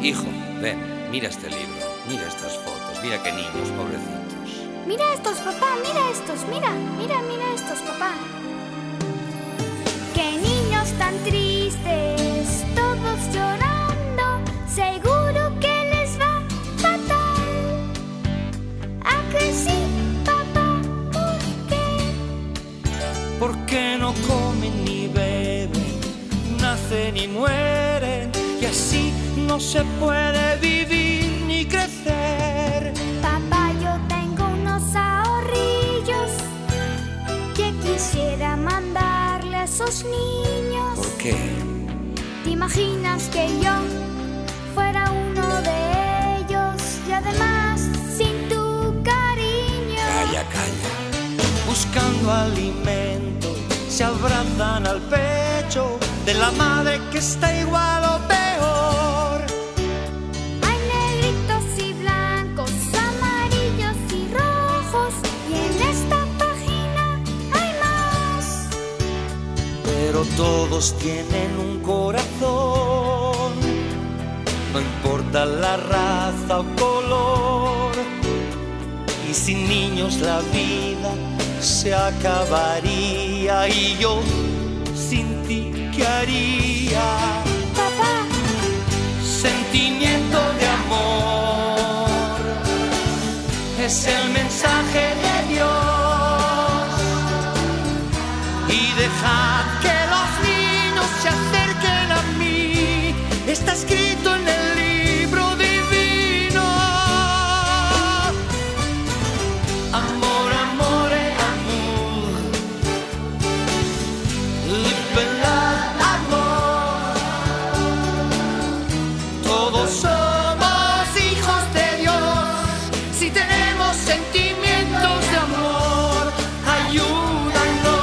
Hijo, ven, mira este libro, mira estas fotos, mira qué niños, pobrecitos. Mira estos, papá, mira estos, mira estos, papá. Qué niños tan tristes, todos llorando, seguro que les va fatal. ¿A que sí, papá? ¿Por qué? Porque no comen ni beben, nacen y mueren, y así no se puede vivir ni crecer. Papá, yo tengo unos ahorrillos que quisiera mandarle a esos niños. ¿Por qué? ¿Te imaginas que yo fuera uno de ellos? Y además, sin tu cariño. Calla, calla. Buscando alimento, se abrazan al pecho de la madre que está igual o peor. Hay negritos y blancos, amarillos y rojos, y en esta página hay más. Pero todos tienen un corazón, no importa la raza o color. Y sin niños la vida se acabaría, y yo sin ti, ¿qué haría? Papá, Sentimiento de amor es el mensaje de Dios, y dejad que los niños se acerquen a mí. Está escrito en el libro divino. Amor, amore, amor, live and love, amor. Todos somos hijos de Dios si tenemos sentimientos de amor. Ayúdanos.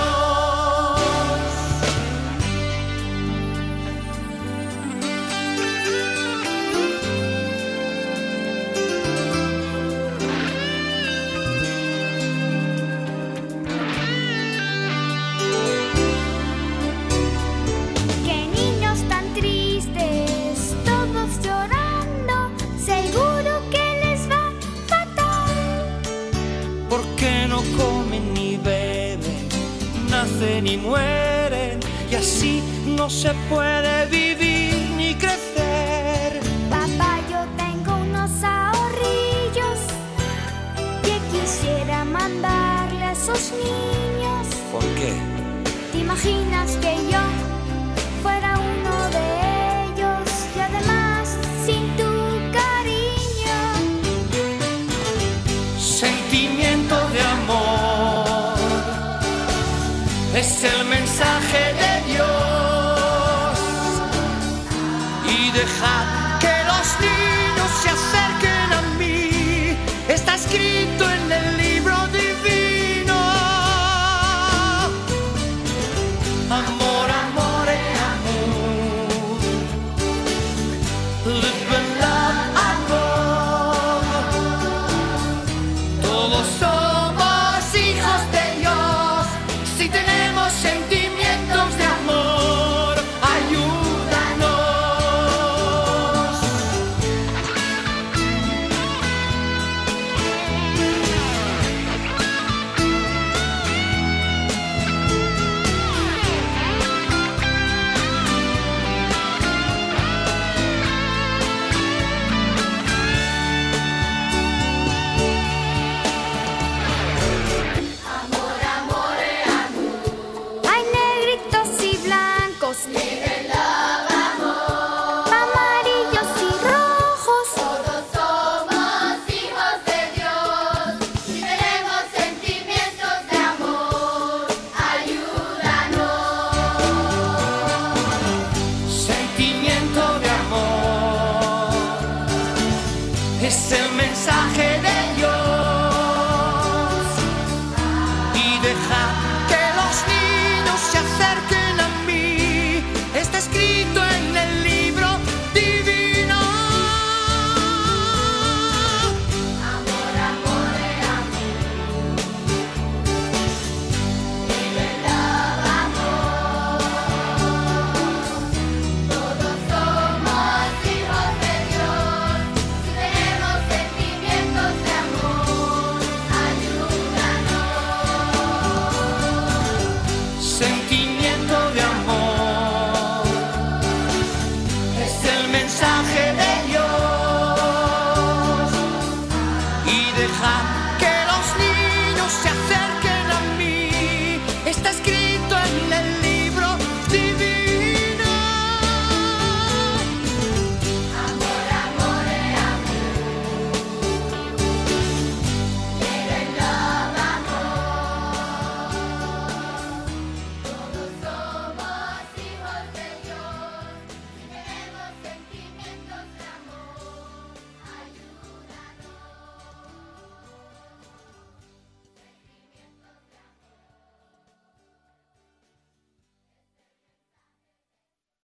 qué niños tan tristes, todos llorando, seguro que les va fatal. Porque no comen ni beben, nacen y mueren, y así no se puede vivir ni crecer. Papá, yo tengo unos ahorrillos que quisiera mandarle a esos niños. ¿Por qué? ¿Te imaginas que yo fuera uno de ellos? Y además, sin tu cariño. Sentimiento de amor es el mensaje